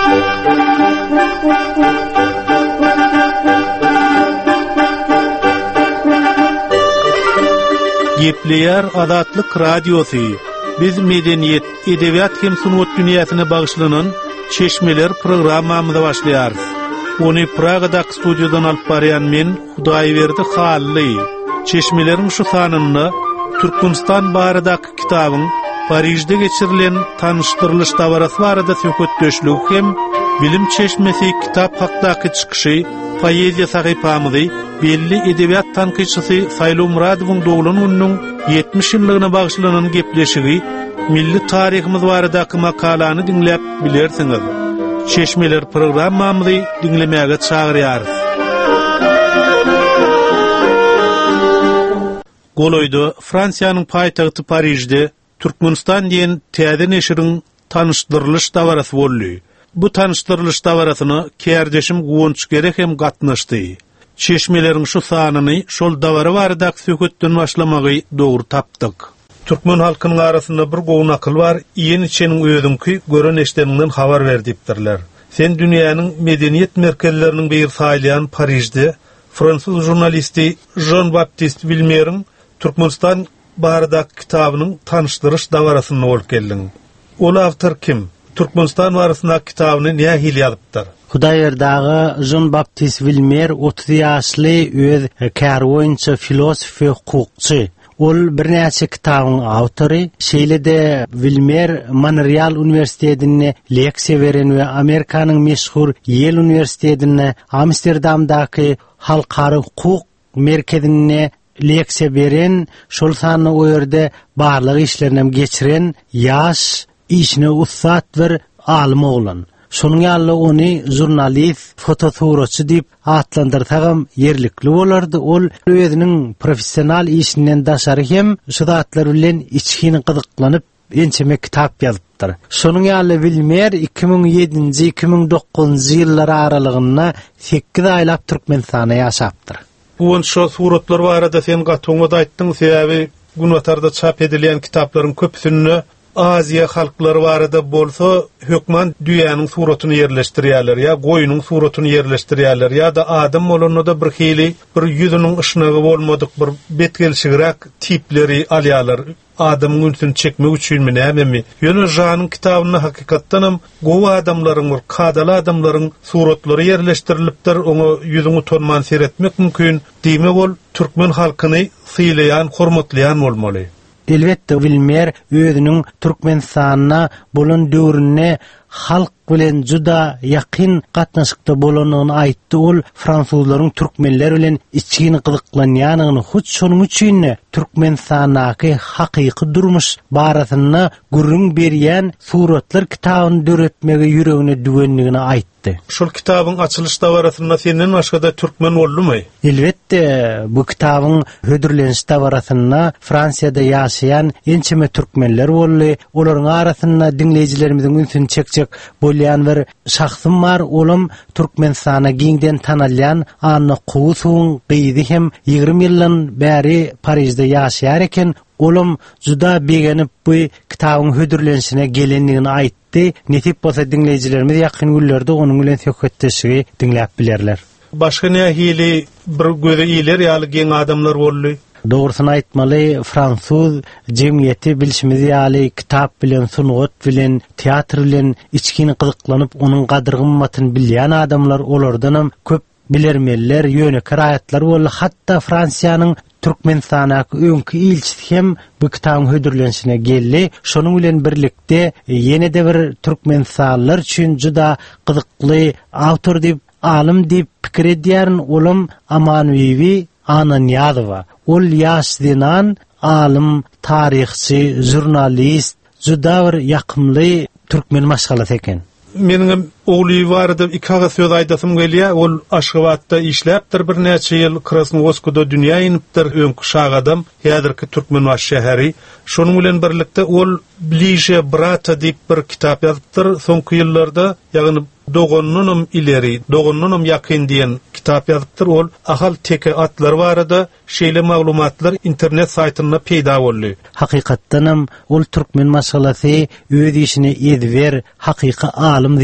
Gepleyer Adatlyk Radiosu. Biz medeniyet, edebiyat hem sunut dünýäsine bagışlanan Çeşmeler programmamyza başlaýarys. Onu Praga'da stüdyodan alyp barýan men Hudaýberdi Hally. Çeşmelerin şu sanyny Türkmenistan baradaky kitabyň Parijde geçirilen tanıştyrlyş dabarasy barada söhbetleşlik hem bilim çeşmesi kitap hakdaky çykyşy poeziýa sahypamyzy belli edebiyat tanqyçysy Saýlu Muradowyň dogulunyň 70 ýyllygyna bagışlanan gepleşigi milli taryhymyz baradaky makalany dinläp bilersiňiz. Çeşmeler programmamyzy dinlemäge çagyrýarys. Goloyda Fransiýanyň paýtagty Parijde Türkmenistan diýen täze neşiriň tanıştyrlyş dabarasy boldy. Bu tanıştyrlyş dabarasyna kärdeşim Guwunç gerek hem gatnaşdy. Çeşmeleriň şu sanyny şol dabara baradaky söhbetden başlamagy dogry tapdyk. Türkmen halkynyň arasynda bir gowy akyl bar, ýeni içeniň özüňki gören eşdeninden habar berdipdirler. Sen dünýäniň medeniýet merkezleriniň bir saýlayan Parijde Fransuz jurnalisti Jean-Baptiste Villemeriň Türkmenistan baradaky kitabynyň tanıştyryş dabarasyny bolup geldiň. Ol awtor kim? Türkmenistan barasyndaky kitabyny näme hil ýazypdyr? Hudaýerdagy Jean-Baptiste Villemer 30 ýaşly öz kärwonçy filosof we hukukçy. Ol birnäçe kitabyň awtory. Şeýlede Villemer Montreal Üniversitetine leksiýa beren we Amerikanyň meşhur Yale Üniversitetine Amsterdamdaky halkary hukuk merkezine leksiýa beren, şol sany o ýerde barlyk işlerini geçiren ýaş, işine ussat bir alim oglan. Şonuň ýaly ony jurnalist, fotosuraçy diýip atlandyrsagam yerlikli bolardy. Ol özüniň professional işinden daşary hem şu zatlar bilen içgini gyzyklanyp ençeme kitap ýazypdyr. Şonuň ýaly Villemer 2007-2009 ýyllar aralygyna 8 aýlap Türkmenistanda ýaşapdyr. Bu şu suratlar barada sen gatyňda aýtdyň, sebäbi günwatarda çap edilen kitaplaryň köpüsini Aziya halklary barada bolsa hökman dünýäniň suratyny ýerleşdirýärler, ýa goýunyň suratyny ýerleşdirýärler, ýa da adam bolanyda bir hili bir ýüzüniň ışnagy bolmadyk bir betgelşigirek tipleri alýarlar. Adamyň ünsün çekmek üçin näme? Ýöne janyň kitabyny hakykatdanam gowy adamlaryň, kadaly adamlaryň suratlary ýerleşdirilipdir, oňa ýüzüňi tonman seretmek mümkin. Diýmek ol türkmen halkyny sylaýan, hormatlaýan bolmaly. Elbette Villemer özüniň Türkmenistanyna bolan döwrüne halk bilen juda ýakyn gatnaşykda bolanyny aýtdy. Ol fransuzlaryň türkmenler bilen içgini gyzyklanýanyny, huç şonuň üçin Türkmenistanaky hakyky durmuş barasyna gürrüň berýän suratlar kitabyny döretmege ýüregine düwenligini aýtdy. Şol kitabyň açylyş dabarasyna senden başga da türkmen boldumy? Elbette bu kitabyň hödürlenýäş dabarasyna Fransiyada ýaşaýan ençeme türkmenler boldy. Olaryň arasynda dinleýijilerimiziň ünsün çekçek bolýan bir şahsym bar. Olam Türkmenistana giňden tanalýan Anna Kusuň gyýdy hem 20 ýyldan bäri Parijde ýaşaýar eken. Olam juda begenip bu kitabyň hödürlenişine gelenligini aýtdy. Netip bolsa dinleýijilerimiz ýakyn günlerde onuň bilen söhbetleşigi dinläp bilerler. Başga näme hili bir göze iler ýaly geň adamlar boldy? Dogrusyny aýtmaly, Fransuz jemgyýeti bilişimiz ýaly kitap bilen, sunugat bilen, teatr bilen içgini gyzyklanyp onuň gadyrgymmatyny bilýän adamlar olardanam köp bilermeler, ýönekar aýatlar boldy. Hatda Fransiýanyň Türkmenistanaky öňkü ilçisi hem bu kitabyň hödürlenişine geldi. Şonuň bilen birlikde ýene-de bir Türkmenistanlylar üçin juda gyzykly awtor diýip, alim diýip pikir edýärin olam Amanowy Ananyadowa. Ol ýaşdynan alim, taryhçy, jurnalist, juda bir ýakymly türkmen maşgalasy eken. Mening ogly bardy, ikaga söz aýdasym gelýär. Ol Aşgabatda işläpdir bir näçe ýyl, Krasnovodskda dünýä inipdir, öňkü şag adam, häzirki Türkmen şäheri. Şonuň bilen birlikde ol Blije brata diýip bir kitap ýazypdyr. Soňky ýyllarda, ýagny dogonunum ileri, dogonunum yakın diyen kitap yazıptır. Ol ahal teke atlar barada şeýle maglumatlar internet saytynda peýda boldy. Hakykatdanam ol türkmen masalasy öz işini edwer hakyky alim dinanik.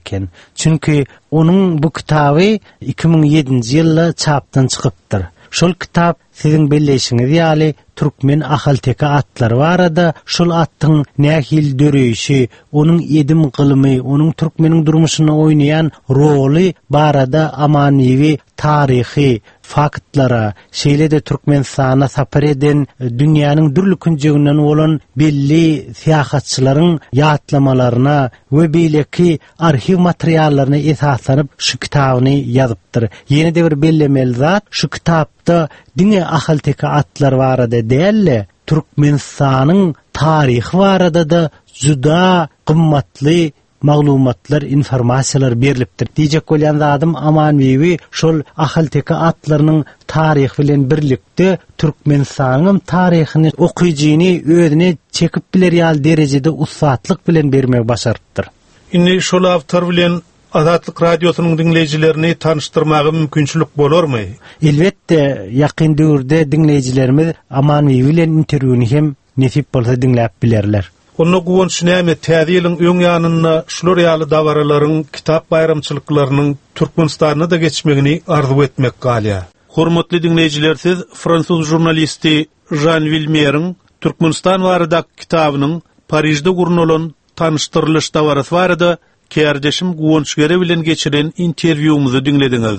eken. Çünki onun bu kitabı 2007-nji ýylda çapdan çykypdyr. Şol kitap sizin belleşiňiz ýaly türkmen ahalteka atlar barada şol attyň nähil döreýişi, onuň edim gylymy, onuň türkmeniň durmuşyna oýnaýan roly barada amanywy taryhy faktlara, şeýle-de Türkmenistana sapar eden dünýäniň dürli künjeginden bolan belli syýasatçylaryň ýatlamalarına we beýleki arhiw materiallaryna esaslanyp şu kitabyny ýazypdyr. Ýene-de bir bellemeli zat şu kitapda diňe ahalteka atlar barada dälle, Türkmenistanyň taryhy barada da juda gymmatly maglumatlar, informasiýalar berilipdir. Diýjek bolýan zatym amanywy şol ahalteka atlarynyň taryhy bilen birlikde Türkmenistanyň taryhyny okuýjyny özüne çekip bilerýär derejede ussatlyk bilen bermek başarypdyr. Indi şol awtor bilen Azatlyk radiosynyň dinleýijilerini tanıştyrmagy mümkinçilik bolarmy? Elbetde, ýakyn döwürde dinleýijilerimiz amanywy bilen interwýuny hem nesip bolsa dinläp bilerler. Onu gowunç näme täze ýylyň öň ýanyna şular ýaly dawaralaryň kitap bayramçylyklarynyň Türkmenistana da geçmegini arzu etmek galýa. Hormatly dinleýijiler, siz fransuz jurnalisti Jean Villemeriň Türkmenistan barada kitabynyň Parijde gurnulan tanıştyrlyş dawarasy barada Kärdeşim Gowunçgere bilen geçiren interwýumizi dinlediňiz.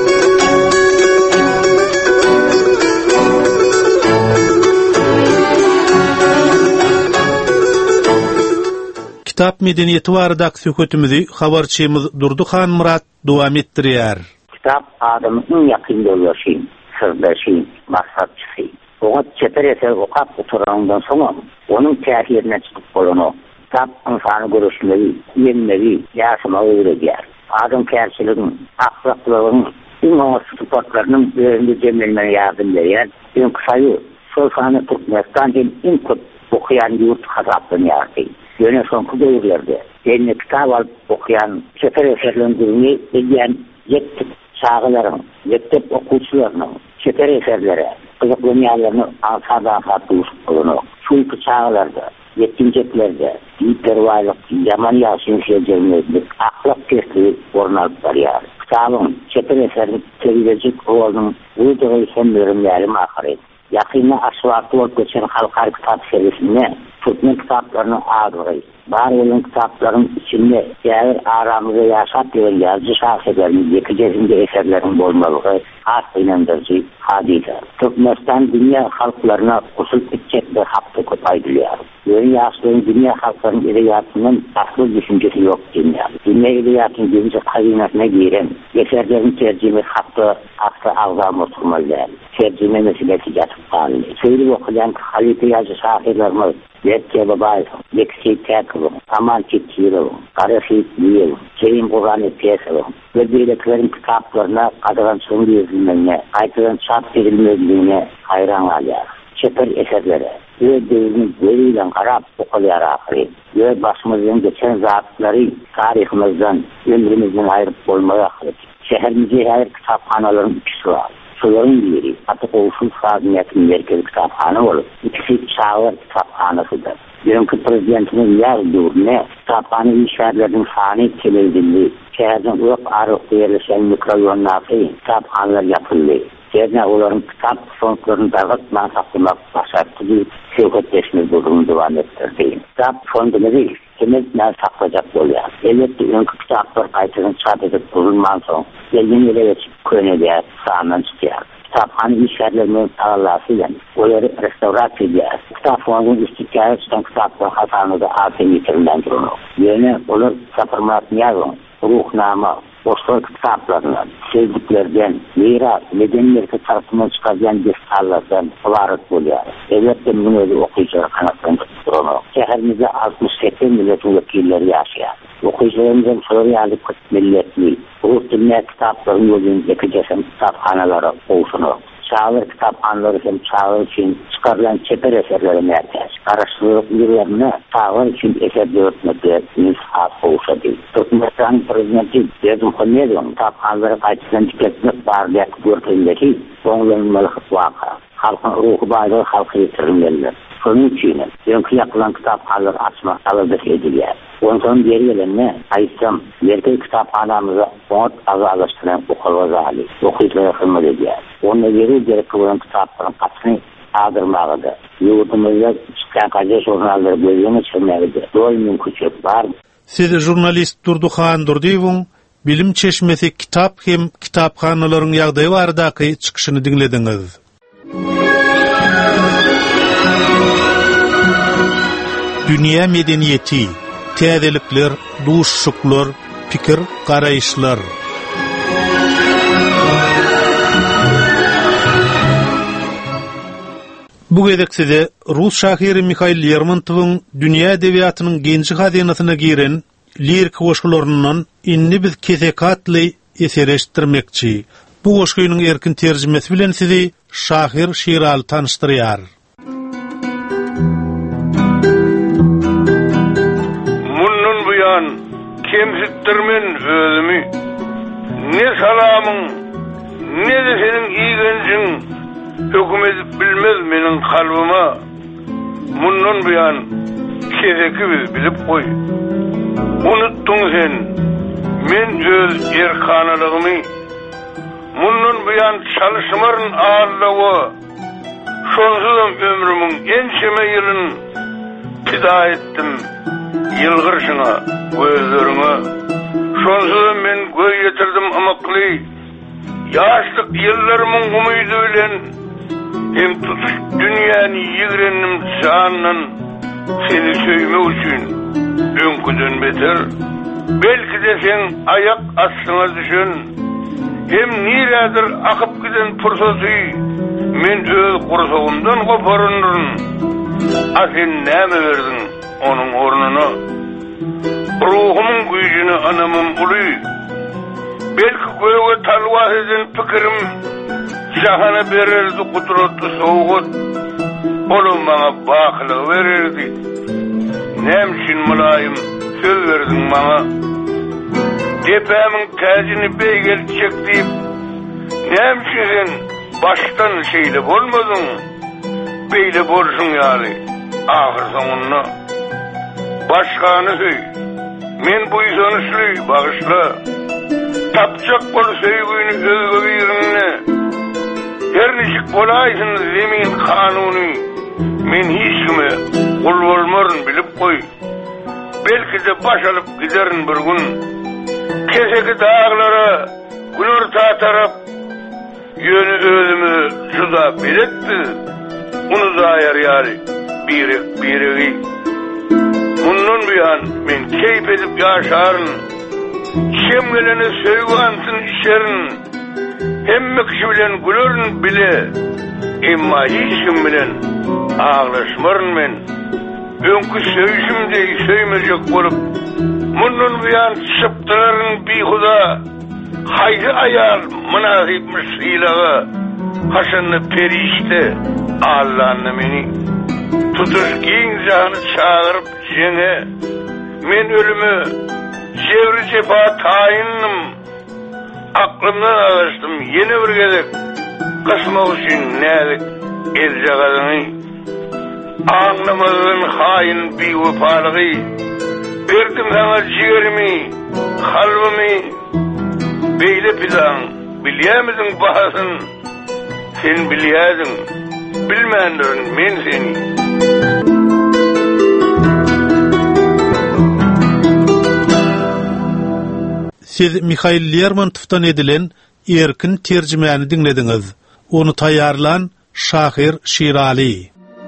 Kitap medeniýeti barada söhbetimizi habarçymyz Durduhan Murat dowam etdirýär. Kitap adamyň ýakyn bolýaşy, sirdaşy, maksatçysy. Oňa çeper eser okap oturandan soň onuň täsirine çykyp bolany. Kitap insany görüşleri, ýenleri, ýaşamagy öýretýär. Adam kärçiligiň, aklyklygyň, iňe sıfatlarynyň birinde jemlenmeye ýardym berýär. Ýa kısaýy, şol sany Türkmenistandan iň köp okuyan ýurt hasaplanýar. Ýöne soňky döwürlerde ýene kitap alyp okuyan, çeper eserlerini bilýän ýetip çağlaryň, ýetip okuwçylaryň çeper eserleri, gyzyklanýanlaryny alsada hatdyş bolany. Şu çağlarda, yetkinçeklerde, ýetlerwaýlyk, ýaman ýaşyn şeýlerinde aklak kesli ornalyp barýar. Kitabın çeper eserini terbiýejik owalnyň öýdügi hemlerimleri mahyret. Ýakynda aşwatly bolup geçen halkary kitap servisine Türkmen kitaplarını ağırlayı. Bar olan kitapların içinde yer aramızda yaşat diyen yazıcı şahsiyetlerinin yekicesinde eserlerin bolmalığı az inandırıcı hadise. Türkmenistan dünya halklarına usul etcek bir hakkı kopaydılıyor. Yeni yaşlığın dünya halklarının edebiyatının asıl düşüncesi yok dünya. Dünya edebiyatının birinci kaynatına giren eserlerin tercüme hakkı aslı ağzam oturmalılar. Tercüme meselesi yatıp kalıyor. Söylü okuyan Halife yazıcı şahsiyetlerimiz Yetke Babayev, Yeksi Tekov, Aman Çiftçiyev, Karafik Liyev, Kerim Kur'an-ı Piyesev ve birliklerin kitaplarına kadıran sonu yazılmaya, aytılan çap verilmeliğine hayran alıyor. Çeper eserlere ve devinin veriyle karab okulayar ahri ve başımızın geçen zatları tarihimizden, ömrümüzden ayırıp olmaya ahri. Şehrimizde her kitapxanaların ikisi var. Şoların biri Atık Oğuşul Fazimiyet'in merkezi kitapxana olup, ikisi Çağlar kitapxanasıdır. Bugünkü prezidentinin yer döwrüne kitapxana işgärlerinin sany kelildildi. Şäherden urak arykda ýerleşen mikroraýonlarda kitapxanalar ýapyldy. Şäherden olaryň kitap fondlaryny dağıtman saklamak başardydy. Söhbetleşme bölümini dowam etdirdi. Kitap fonduny kemetden saklajak bolýar. Elbetde öňkü kitaplar gaýtadan çap edip bulunman soň ýeni ýere köneler sanyň çykýar. Kitapxana işgärlerinin tagalasyla olary restaurasiýa edýär. Kitap fondunyň istikrar etdiği kitaplar hasanyda artyn ýetirilýän durur. Ýöne olar saparmatýar, ruhnama, boşluk kitaplarından, sevdiklerden, miras, medeniyeti tarafından çıkarılan destanlardan ibaret bolýar. Elbetde bunu özü okuyucular kanatlanıp durur. Şäherimizde 68 milletin vekilleri ýaşaýar. Okuyucularımızın Suriyalik milletli, Rus dilinde kitapların yolun yekicesen kitapxanalara olsunur. Çağlar kitapxanaları hem çağlar için çıkarılan çeper eserleri merkez. Araştırılıp yürüyenine çağlar için eser dörtmekle nishaf oluşadı. Türkmenistan prezidenti Berdim Xolmedov kitapxanaları qaytadan tüketmek barlıyat görkemdeki onlanmalık vaka. Halkın ruhu bayrağı halkı yetirilmelidir. Şonun üçin öňkü ýapylan kitaphanlar açmak talap edilýär. Ondan beri gelenme aýtsam, ýerde kitaphanamyza ot azallaşdyran okulwa zali, okuyýarlar hyrmat edýär. Onda beri gerek bolan kitaplar gaçny adyrmagdy. Ýurdumyzda çykan gajet jurnallar bölümi çürmägidi. Doý mümkinçilik bar. Siz jurnalist Durduhan Durdiýewiň Bilim Çeşmesi kitap hem kitaphanalaryň ýagdaýy baradaky çykyşyny dinlediňiz. Dünya medeniyeti, täzelikler, duşşuklar, pikir, garaýyşlar. Bu gezek size Rus şahyry Mikhail Lermontowyň dünýä edebiýatynyň genji hazinasyna giren lirik goşgularynyň inni biz kesekatly esereşdirmekçi. Bu goşgynyň erkin terjimesi bilen sizi Şahyr Şiraly tanışdyrýar. Mundan buyan kemsitdirmen özümi, ne salamyň, ne de senin iýgenjiň höküm edip bilmez meniň kalbyma. Mundan buyan keseki bilip koy. Unutdun sen, men öz erkanalygymy. Mundan buyan çalışmaryn ağırlagy, şonsuzam ömrümün ençeme ýylyn pida etdim ýylgyrşyňa, gözleriňe. Şonsuzam men göz ýetirdim amakly, ýaşlyk ýyllarymyň umydy bilen hem tutuş dünýäni ýigrendim şandan seni söýmek üçin öňküden beter. Belki de sen ayak astyna düşün, hem nirädir akyp giden pursaty men öz gursagymdan goparyndyň. A sen näme berdin onuň ornuny? Ruhumyň güýjüni anamym uly. Belki göýge talwah eden pikirim jahana bererdi kudratly sowgut. Olam maňa baklyk bererdi. Nämçin mulayim söz verdin maňa? Depämiň täjini beýgel çekdip, nämçin baştan şeýle bolmadyň? Beýle bolşuň ýaly, ahyr soňunda. Başkany söý, men bu ýanyşly bagyşla. Tapjak bol söýgüni özüge birine. Her nişik bolaýsyn zemin kanuny, men hiç kime kul bolmaryn bilip koy. Belki de baş alıp giderin bir gün. Keseki dağlara günür tatarap, yönü özümü juda biletdi. Unu zayar ýaly, biregi. Mundan buyan men keyip edip ýaşaryn. Şem gelene söýgansyn işerin. Hemme kişi bilen gülerin bile. Emma hiç kim bilen ağlaşmaryn men. Öňkü söýüşimde söýmejek bolup, mundan buyan çypdylaryň bihuda, haýy ayar münasipmiş ýylaga, haşanny perişte Allah'nı meni. Tutuş giň jany çağırıp jeňe, men ölümü çevri cefa taýynnym. Aklımdan ağaçtım yeni bir gezek, kısmak üçün nälik elcagadyny. Anlamadığın hain bir vefalığı, verdim sana ciğerimi, kalbimi, beyle pidan, bilyemizin bahasın, sen bilyedin, bilmeyenlerin men seni. Siz Mikhail Lermontov'dan edilen erkin terjimeni dinlediňiz. Onu taýýarlan Şahyr Şiraly.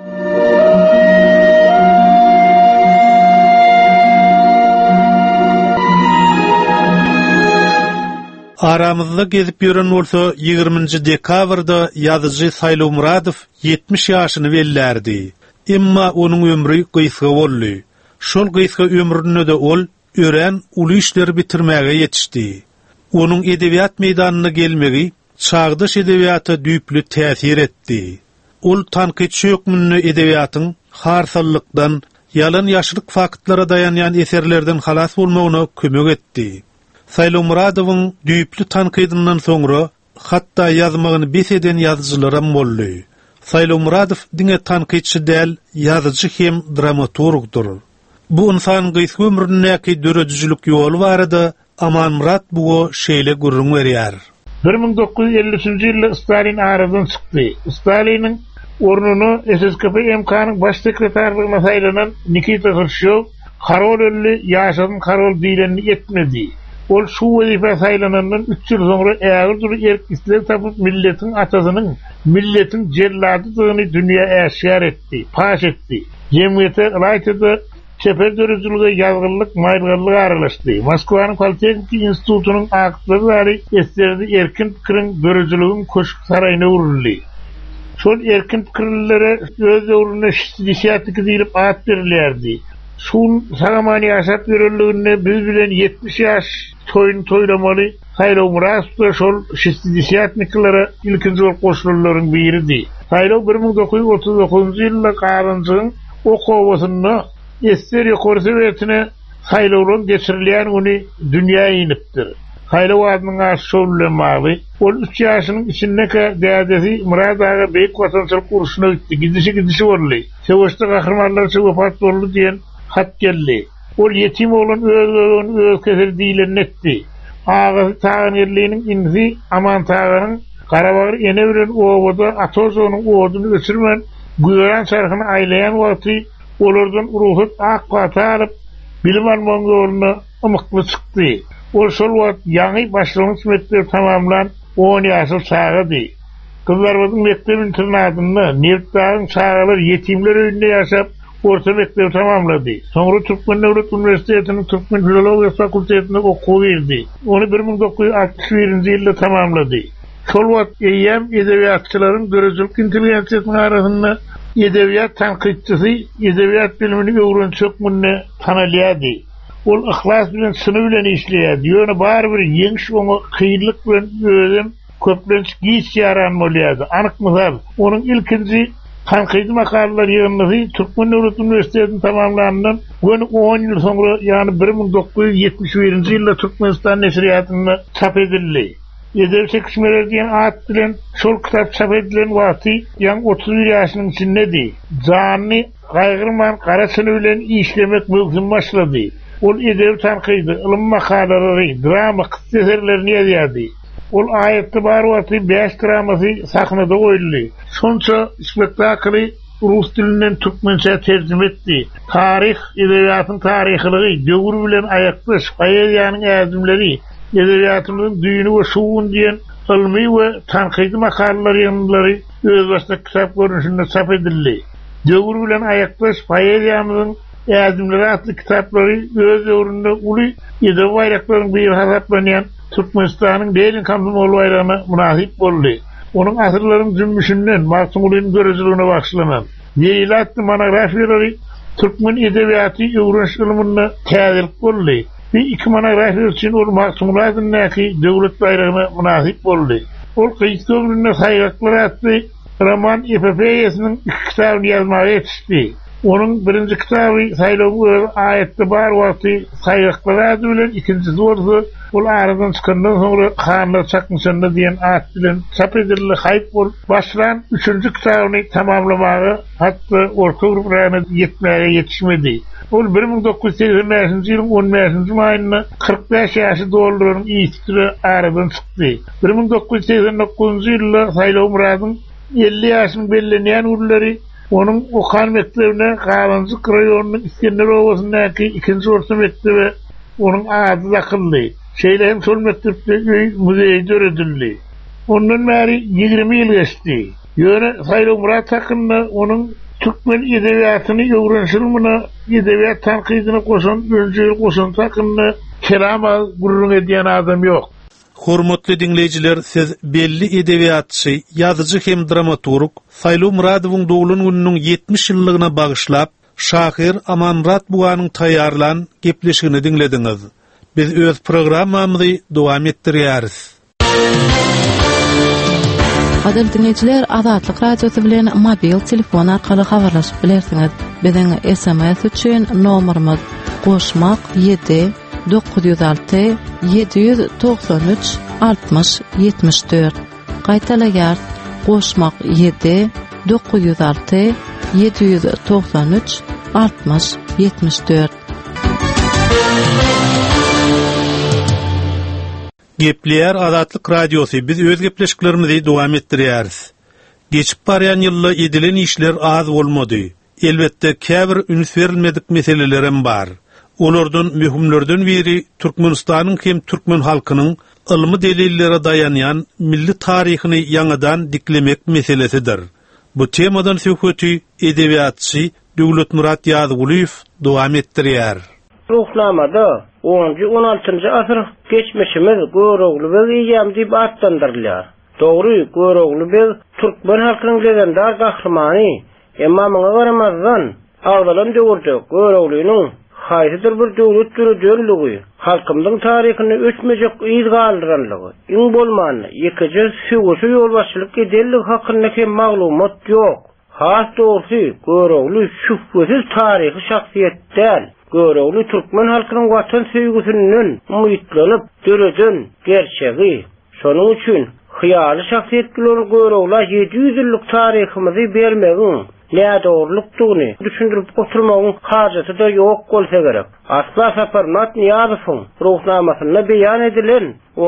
Aramızda gezip ýören bolsa 20-nji dekabrda ýazyjy Saýlaw Muradow 70 ýaşyny bellerdi. Emma onuň ömrü gysga boldy. Şol gysga ömründe de ol ören uly işleri bitirmäge ýetişdi. Onuň edebiýat meýdanyna gelmegi çağdaş edebiýata düýpli täsir etdi. Ol tanqid şökmünni edebiýatyň harsalykdan, ýalan ýaşlyk faktlara dayanýan eserlerden halas bolmagyna kömek etdi. Saýlaw Muradowyň düýpli tanqidyndan soňra hatda ýazmagyny bes eden ýazgylaram boldy. Saýlaw Muradow diňe tanqidçi däl, ýazyjy hem dramaturgdur. Bu insan gyýs ömründäki döredijlik ýoly barada, Aman Murat bu şeýle gurrun berýär. 1953-nji ýylda Stalin aradan çykdy. Stalinin ornuny SSKP MK'nyň baş sekreterligiне saýlanan Nikita Khrushchev Karolly ýaşadyn Karol diýileni etmedi. Ol şu wezife saýlanandan 3 ýyl soňra ägir erk isler tapyp milletin atasynyň, milletin jelladydygyny dünýä äşkar etdi, paş etdi. Jemgyýete raýtyda çeper döredijlige ýalgyrlyk, maýylgylyk aralaşdy. Moskwanyň Politexnik institutynyň aktyvlary eserde erkin pikiriň döredijliginiň köşk saraýyna urildi. Şol erkin pikirlere öz öwrüne şiddetli diýilip at berilýärdi. Şun sagamany ýaşap ýörelligine biz bilen 70 ýaş toýlamaly. Saýlaw Muradow şol şiddetliklara ilkinji bolup goşulanlaryň biridi. Saýlaw 1939-njy ýylda Garynjyň okawasyny Ester ýokary sewetine saýlawlaryň geçirilýän güni dünýäge inipdir. Saýlaw adynyň aşşowlamagy, ol 3 ýaşynyň içindeki dädesi Muradowa beýik watançylyk uruşuna gitdi. Gidişi boldy. Sewişde gahrmanlar wefat boldy diýen hat geldi. Ol ýetim bolan öz keser diýilen etdi. Agasy tağın yerliğinin inzi Aman tağının Qarabağır ene bilen owada Atozonuň owadyny göçürmen güýran çarhyny aýlayan wagty olardan ruhut ak patarıp bilim alman ýoluna ymykly çykdy. Ol şol wagt ýaňy başlangyç mektebi tamamlan 10 ýaşyl çağdy. Kızlarymyň mektebi internatyny Newtdaň çağlar ýetimler öýünde ýaşap orta mektebi tamamlady. Soňra Türkmen Döwlet Üniversitetiniň Türkmen Filologiýa fakultetinde okuw berdi. Ony 1961-nji ýylda tamamlady. Şol wagt eýem edebiýatçylaryň dörejilik intelligensiýasynyň arasynda edebiýat tanqidçisi, edebiýat bilimini öwrençekmünne tanalýady. Ol ihlas bilen syny bilen işleýär. Ýöne bar bir ýeňiş oňa kynlyk bilen özüm köplenç giýiş ýaranmalýady. Anyk mysal, onuň ilkinji tanqidi makalalar ýygyny Türkmen Döwlet Üniversitetini tamamlandan 10 ýyl soňra, ýani 1971-nji ýylda Türkmenistan neşriýatyna çap edildi. Edebiyat çekişmeler diýen at bilen şol kitap çap edilen wagty ýa 31 ýaşynyň içindedi. Jany gaýgyrman garasyny bilen işlemek mümkin başlady. Ol edebiyat tanqidi, ilim makalary, drama eserlerini ýazýardy. Ol aýatda bar wagty 5 dramasy sahnada goýuldy. Şonça spektakly rus dilinden türkmençe terjime etdi. Tarih, edebiýatyň taryhylygy, döwür bilen aýakdaş, poeziýanyň äzimleri, edebiýatymyzyň düýünü we şuwun diýen ilmi we tanqidi makalalar ýanlary öz başda kitap görünüşinde çap edildi. Döwür bilen aýakdaş, poeziýamyzyň äzimleri atly kitaplary öz öwründe uly edeb bayraklaryň bir hasaplanýan Türkmenistanyň Berlin Komsomol bayrağına münasip boldy. Onuň asyrlaryň jümmüşinden Maksumulyň dörejiligine bagşlanan Ýeýlatly monografiýalary Türkmen edebiýaty öwrenç ilminde täzirlik boldy. Bir iki monografiýa üçin ol Maksumulyň döwlet bayragyna münasip boldy. Ol Kıyıkdoğlu'na saygaklar atdy, roman epopeýasynyň 2 kitabyny ýazmagy ýetişdi. Onun birinci kitabı Saýlaw aýatda bar wagty saygaklar ady bilen, ikincisi bolsa ol aradan çykandan soňra Hanlar çakmyşanda diýen at bilen çap edildi. Haýp bol başlan 3-nji kitabyny tamamlamagy hatda orta grupalarına ýetmäge ýetişmedi. Ol 1985-nji ýylyň 15-nji maýynda 45 ýaşy dolduran ýitdi aradan çykdy. 1989-njy ýylda Saýlaw Muradowyň 50 ýaşyny bellenýän urlary onun okan mektebine Garynjy raýonynyň İskender owasyndaky 2-nji orta mektebi onun ady zakyldy. Şeýle hem şol mektepde muzeýde öredildi. Ondan bäri 20 ýyl geçdi. Ýöne Saýlaw Muradow hakynda onun Türkmen edebiýatyny öwrenşilmine, edebiýat tanqidine goşan, öňjel goşan hakynda kelam gurrun edýän adam ýok. Hormatly dinleýijiler, siz belli edebiýatçy, ýazyjy hem dramaturg Saýlaw Muradowyň dowlan gününiň 70 ýyllygyna bagyşlap şahyr Aman Murat buganyň taýýarlan gepleşigini dinlediňiz. Biz öz programmamyzy dowam etdirýäris. Adil dinleyijiler, Azatlyk radiosu bilen mobil telefon arkaly habarlaşyp bilersiňiz. Biziň SMS üçin nomerimiz *7 906 793 60 74. Gaýtalaýar *7 906 793 60 74. Gepler Azatlyk Radiosu, biz öz gepleşiklerimizi dowam etdirýäris. Geçip barýan ýylda edilen işler az bolmady. Elbetde käbir üns berilmedik meselelerim bar. Olardan mühimlerden biri Türkmenistanyň hem türkmen halkynyň ilmi delillere dayanýan milli taryhyny ýangydan diklemek meselesidir. Bu temadan söhbeti edebiýatçy Döwletmurat Ýazygulyw dowam etdirýär. Ruhnamada 10-16 asır geçmişimiz Göroglu ve ýam diýip atlandyrylýar. Dogry, Göroglu we türkmen halkynyň legendar gahrmany, emma muňa garamazdan awdalan döwürde Göroglunyň haýsydyr bir döwlet türediligi, halkymyň taryhyny öçmejek iz galdyranlygy, iň bolmany ýekiji süwüşi ýolbaşçylyk edenligi hakynda hem maglumat ýok. Has dogry, Göroglu şüphesiz taryhy şahsiýetdir. Göroglu türkmen halkynyň watan söýgüsünden umytlanyp döredin gerçegi. Şonuň üçin hyýaly şahsiýetler Görogla 700 ýyllyk taryhymyzy bermegin nädorlukdygyny düşündirip oturmagyň hajaty da ýok bolsa gerek. Asla Saparmat Niýazowyň ruhnamasyna beýan edilen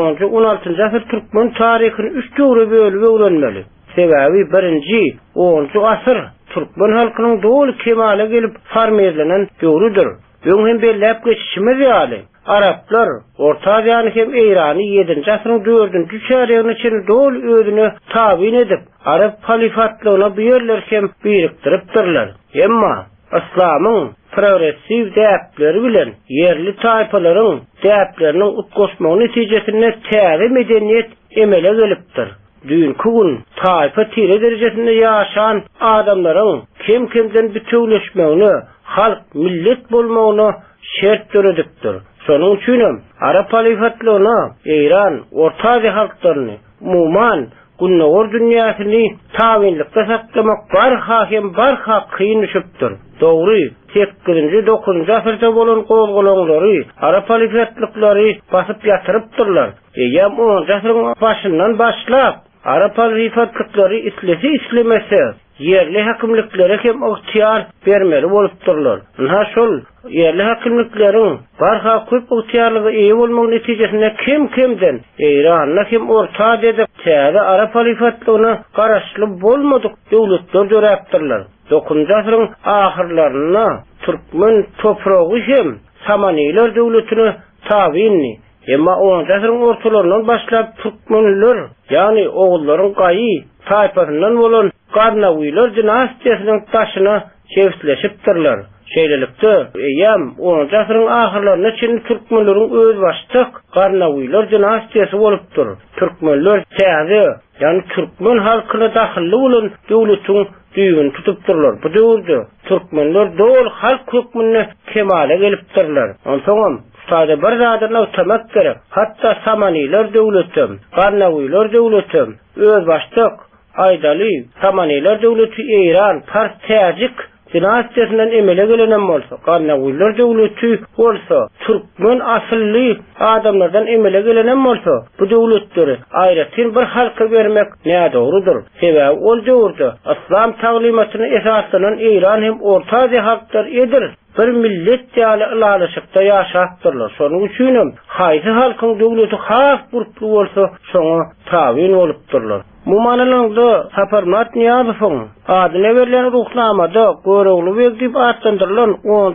10-16 asyr türkmen taryhyny 3 töwre bölüp öwrenmeli. Sebebi birinji 10-njy asyr türkmen halkynyň doly kemale gelip farmezlenen döwrüdür. Bugün hem bellep geçişimiz ýaly. Araplar, Orta Asyany hem Eýrany 7-nji asyryň 4-nji çäregiň içinde dol özüne tabyn edip, Arap halifatlygyna bu ýerler hem birikdiripdirler. Emma İslamyň progressiw däpleri bilen yerli taýpalaryň däpleriniň utgoşmagy netijesinde täze medeniýet emele gelipdir. Dünkü gün taýpa tire derejesinde ýaşan adamlaryň kim-kimden bütünleşmegini, halk millet bolmagyny şert göredikdir. Şonuň üçin Arap halifatlygyna Eýran, Orta Asya halklaryny umuman günnäwir dünýäsini tabynlykda saklamak barha kyn düşüpdir. Dogry, 8-9-njy asyrda bolan gozgolaňlary Arap halifatlyklary basyp ýatyrypdyrlar. Ýa-da 10-njy asyryň başyndan başlap Arap halifatlyklary islemese yerli hakimliklere hem ihtiýar bermeli bolupdyrlar. Ha şol yerli hakimlikleriň barha köp ihtiýarlygy eýe bolmagy netijesinde kim-kimden Eýranyň hem Orta Asya'da täze Arap halifatlygyna garaşly bolmadyk döwletler döräpdirler. 9-njy asyryň ahyrlaryna türkmen topragy hem Samanylar döwletine tabynny. Emma 10-njy asyryň ortalaryndan başlap türkmenler, ýani oğullaryň gaýy taýpasyndan bolan Garnawylar dynastiýasynyň taşyna çewsleşipdirler. Şeýlelikde ýam 10-njy asyryň ahyrlaryna çyn türkmenleriň öz başlyk Garnawylar dynastiýasy bolupdyr. Türkmenler täze, ýani türkmen halkyna dahilli bolan döwletiň düýbüni tutupdyrlar. Bu döwürde türkmenler dol halk hökmüne kemale gelipdirler. Onsoňam sade bir zadyny ötemek gerek. Hatda Samanylar döwleti, Garnawylar döwleti öz başlyk Aýdaly Samanylar döwleti Eýran, Pars, Täjik dynastiýasynyň emele gelenen bolsa, Garnawylar döwleti bolsa, türkmen asylly adamlardan emele gelenen bolsa, bu döwletleri aýratyn bir halka bermek nädogrydyr. Sebäbi ol döwürde İslam taglimatyny esaslanan Eýran hem Orta Asya halklar edir. Bir millet ýaly ılalaşykda ýaşapdyrlar. Şonuň üçin haýsy halkyň döwleti has burply bolsa, şoňa tabyn bolupdyrlar. Bu manalanda Saparmat Niýazowyň adyna berilen ruhnamada Göroglu diýip atlandyrylan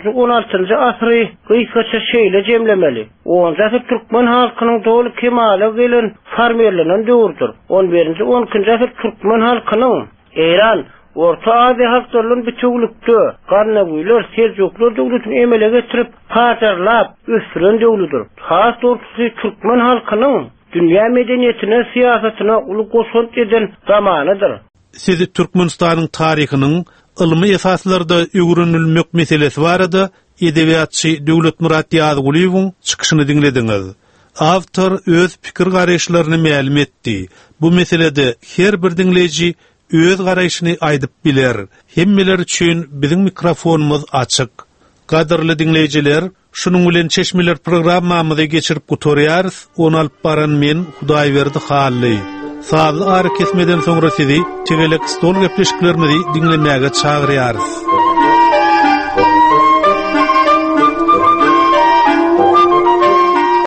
10-16 asyry gysgaça şeýle jemlemeli. 10-njy asyr türkmen halkynyň doly kemale gelen farmerlenen döwürdir. 11-12-nji asyr türkmen halkynyň Eýran, Orta Asya halklarynyň bütünlükde Garnawylar, Seljuklar döwletini emele getirip pajarlap ösüren döwletdir. Has ortasy türkmen halkynyň dünýä medeniýetine, siýasatyna uly goşunt eden zamanydyr. Siz Türkmenistanyň taryhynyň ilmi esaslarda öwrenilmek meselesi barada edebiýatçy Döwletmurat Ýazygulywyň çykyşyny dinlediňiz. Awtor öz pikir garaşlaryny ma'lum etdi. Bu meselede her bir dinleýiji öz garaşyny aýdyp biler. Hemmeler üçin biziň mikrofonumuz açyk. Gaderli dinleýijiler, şunun bilen Çeşmeler programmamyzy geçirip gutorýarys. Onu alyp baran men Hudaýberdi Hally. Sazy ary kesmeden soňra sizi tegelek stol gepleşiklerimizi dinlemäge çagyrýarys.